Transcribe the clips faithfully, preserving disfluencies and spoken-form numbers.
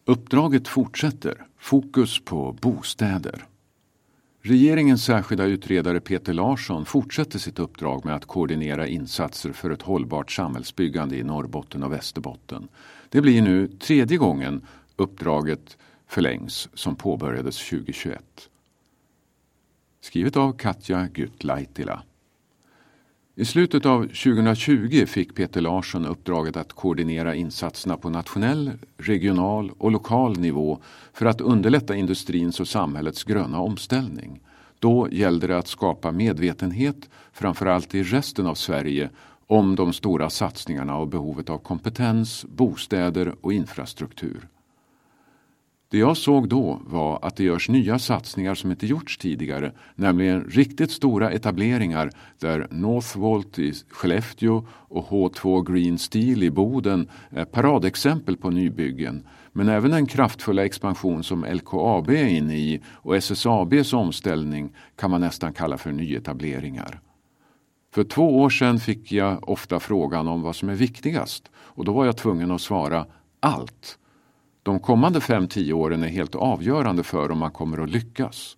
Uppdraget fortsätter. Fokus på bostäder. Regeringens särskilda utredare Peter Larsson fortsätter sitt uppdrag med att koordinera insatser för ett hållbart samhällsbyggande i Norrbotten och Västerbotten. Det blir nu tredje gången uppdraget förlängs som påbörjades tjugohundratjugoett. Skrivet av Katja Gytlaitila. I slutet av tjugohundratjugo fick Peter Larsson uppdraget att koordinera insatserna på nationell, regional och lokal nivå för att underlätta industrins och samhällets gröna omställning. Då gällde det att skapa medvetenhet, framförallt i resten av Sverige, om de stora satsningarna och behovet av kompetens, bostäder och infrastruktur. Det jag såg då var att det görs nya satsningar som inte gjorts tidigare, nämligen riktigt stora etableringar där Northvolt i Skellefteå och H två Green Steel i Boden är paradexempel på nybyggen, men även en kraftfulla expansion som L K A B är inne i och S S A B:s omställning kan man nästan kalla för nyetableringar. För två år sedan fick jag ofta frågan om vad som är viktigast och då var jag tvungen att svara allt. De kommande fem till tio åren är helt avgörande för om man kommer att lyckas.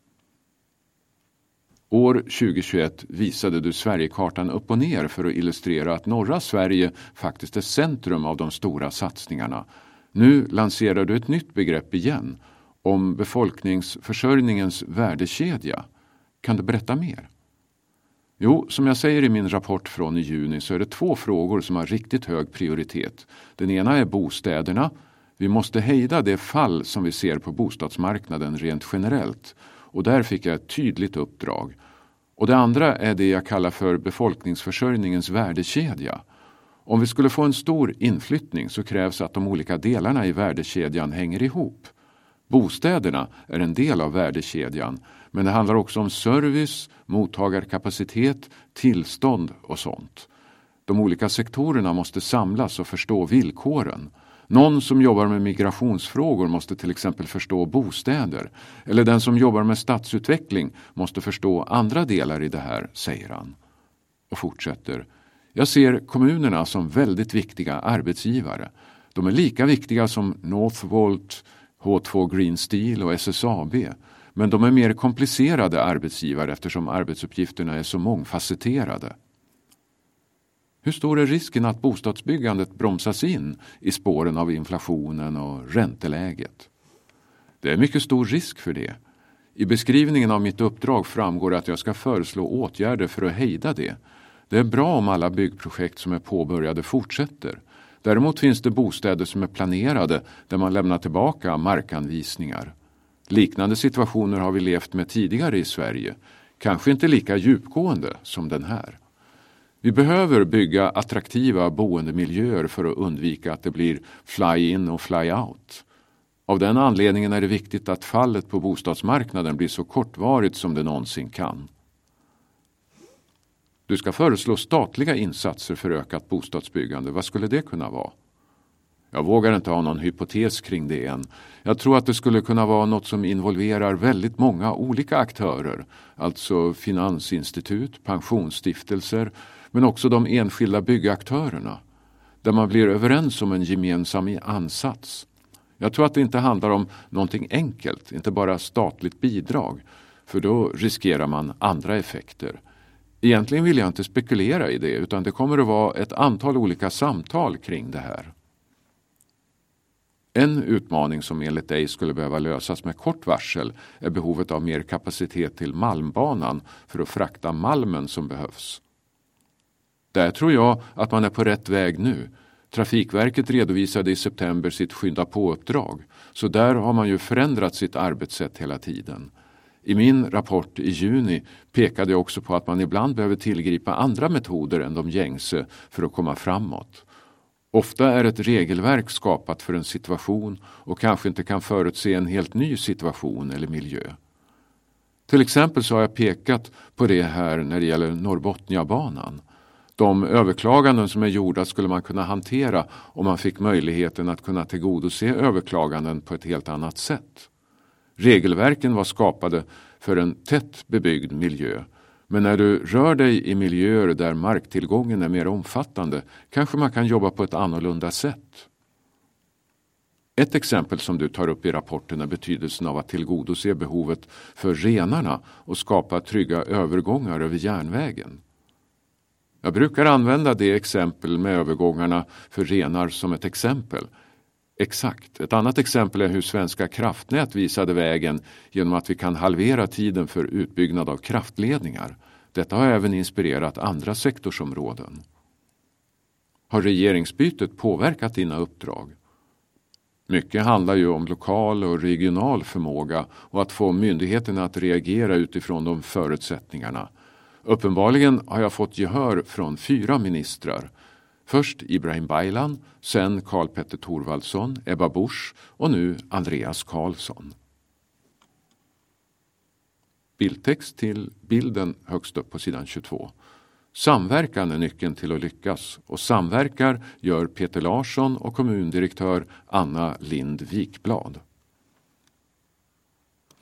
År tjugohundratjugoett visade du Sverigekartan upp och ner för att illustrera att norra Sverige faktiskt är centrum av de stora satsningarna. Nu lanserar du ett nytt begrepp igen om befolkningsförsörjningens värdekedja. Kan du berätta mer? Jo, som jag säger i min rapport från i juni så är det två frågor som har riktigt hög prioritet. Den ena är bostäderna. Vi måste hejda det fall som vi ser på bostadsmarknaden rent generellt. Och där fick jag ett tydligt uppdrag. Och det andra är det jag kallar för befolkningsförsörjningens värdekedja. Om vi skulle få en stor inflyttning så krävs att de olika delarna i värdekedjan hänger ihop. Bostäderna är en del av värdekedjan, men det handlar också om service, mottagarkapacitet, tillstånd och sånt. De olika sektorerna måste samlas och förstå villkoren. Någon som jobbar med migrationsfrågor måste till exempel förstå bostäder. Eller den som jobbar med stadsutveckling måste förstå andra delar i det här, säger han. Och fortsätter. Jag ser kommunerna som väldigt viktiga arbetsgivare. De är lika viktiga som Northvolt, H två Green Steel och S S A B. Men de är mer komplicerade arbetsgivare eftersom arbetsuppgifterna är så mångfacetterade. Hur stor är risken att bostadsbyggandet bromsas in i spåren av inflationen och ränteläget? Det är mycket stor risk för det. I beskrivningen av mitt uppdrag framgår att jag ska föreslå åtgärder för att hejda det. Det är bra om alla byggprojekt som är påbörjade fortsätter. Däremot finns det bostäder som är planerade där man lämnar tillbaka markanvisningar. Liknande situationer har vi levt med tidigare i Sverige. Kanske inte lika djupgående som den här. Vi behöver bygga attraktiva boendemiljöer för att undvika att det blir fly-in och fly-out. Av den anledningen är det viktigt att fallet på bostadsmarknaden blir så kortvarigt som det någonsin kan. Du ska föreslå statliga insatser för ökat bostadsbyggande. Vad skulle det kunna vara? Jag vågar inte ha någon hypotes kring det än. Jag tror att det skulle kunna vara något som involverar väldigt många olika aktörer. Alltså finansinstitut, pensionsstiftelser, men också de enskilda byggaktörerna. Där man blir överens om en gemensam ansats. Jag tror att det inte handlar om någonting enkelt, inte bara statligt bidrag. För då riskerar man andra effekter. Egentligen vill jag inte spekulera i det, utan det kommer att vara ett antal olika samtal kring det här. En utmaning som enligt dig skulle behöva lösas med kort varsel är behovet av mer kapacitet till Malmbanan för att frakta malmen som behövs. Där tror jag att man är på rätt väg nu. Trafikverket redovisade i september sitt skynda på-uppdrag, så där har man ju förändrat sitt arbetssätt hela tiden. I min rapport i juni pekade jag också på att man ibland behöver tillgripa andra metoder än de gängse för att komma framåt. Ofta är ett regelverk skapat för en situation och kanske inte kan förutse en helt ny situation eller miljö. Till exempel så har jag pekat på det här när det gäller Norrbotniabanan. De överklaganden som är gjorda skulle man kunna hantera om man fick möjligheten att kunna tillgodose överklaganden på ett helt annat sätt. Regelverken var skapade för en tätt bebyggd miljö. Men när du rör dig i miljöer där marktillgången är mer omfattande kanske man kan jobba på ett annorlunda sätt. Ett exempel som du tar upp i rapporten är betydelsen av att tillgodose behovet för renarna och skapa trygga övergångar över järnvägen. Jag brukar använda det exempel med övergångarna för renar som ett exempel. Exakt. Ett annat exempel är hur Svenska kraftnät visade vägen genom att vi kan halvera tiden för utbyggnad av kraftledningar. Detta har även inspirerat andra sektorsområden. Har regeringsbytet påverkat dina uppdrag? Mycket handlar ju om lokal och regional förmåga och att få myndigheterna att reagera utifrån de förutsättningarna. Uppenbarligen har jag fått gehör från fyra ministrar. Först Ibrahim Baylan, sen Karl-Petter Thorwaldsson, Ebba Busch och nu Andreas Karlsson. Bildtext till bilden högst upp på sidan tjugotvå. Samverkan är nyckeln till att lyckas och samverkar gör Peter Larsson och kommundirektör Anna Lind Wikblad.